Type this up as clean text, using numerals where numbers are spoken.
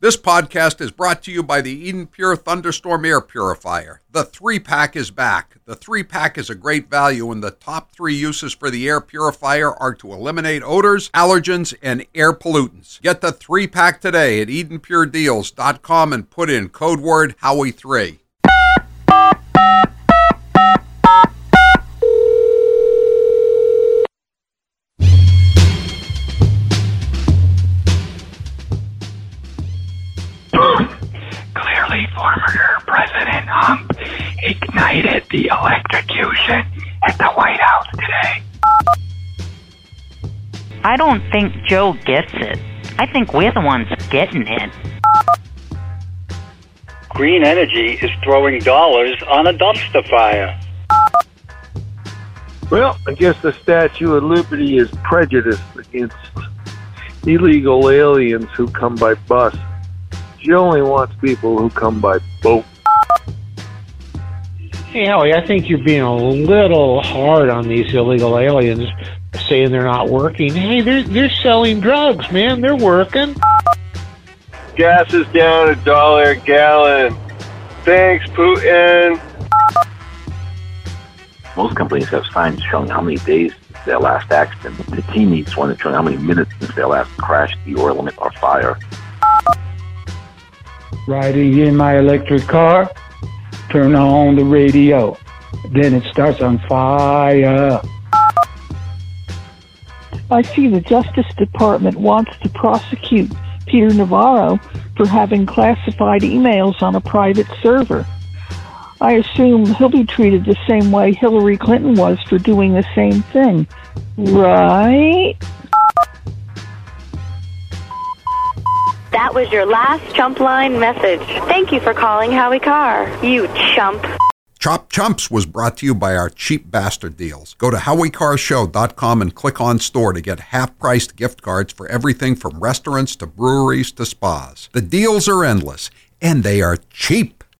This podcast is brought to you by the Eden Pure Thunderstorm Air Purifier. The 3-pack is back. The 3-pack is a great value, and the top 3 uses for the air purifier are to eliminate odors, allergens, and air pollutants. Get the 3-pack today at EdenPureDeals.com and put in code word Howie3. Clearly, former President Hump ignited the electrocution at the White House today. I don't think Joe gets it. I think we're the ones getting it. Green energy is throwing dollars on a dumpster fire. Well, I guess the Statue of Liberty is prejudiced against illegal aliens who come by bus. She only wants people who come by boat. Hey, Howie, I think you're being a little hard on these illegal aliens, saying they're not working. Hey, they're selling drugs, man. They're working. Gas is down $1 a gallon. Thanks, Putin. Most companies have signs showing how many days since their last accident. The team needs one that's showing how many minutes since their last crash, the oil limit, or fire. Riding in my electric car, turn on the radio. Then it starts on fire. I see the Justice Department wants to prosecute Peter Navarro for having classified emails on a private server. I assume he'll be treated the same way Hillary Clinton was for doing the same thing, right? That was your last Chump Line message. Thank you for calling Howie Carr, you chump. Chop Chumps was brought to you by our cheap bastard deals. Go to HowieCarrShow.com and click on store to get half-priced gift cards for everything from restaurants to breweries to spas. The deals are endless, and they are cheap.